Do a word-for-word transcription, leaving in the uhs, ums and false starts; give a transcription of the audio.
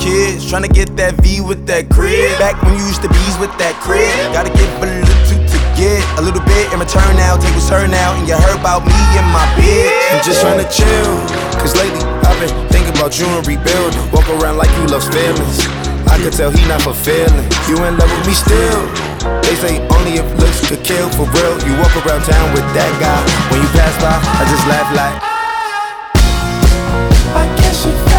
kids, tryna get that V with that crib. Back when you used to bees with that crib. Gotta give a little to get a little bit in return now. Take what's her now, and you heard about me and my bitch. I'm just tryna chill, cause lately I've been thinking about you and rebuilding. Walk around like you love feelings. I could tell he not fulfilling. You in love with me still. They say only if looks could kill. For real, you walk around town with that guy. When you pass by, I just laugh like I guess you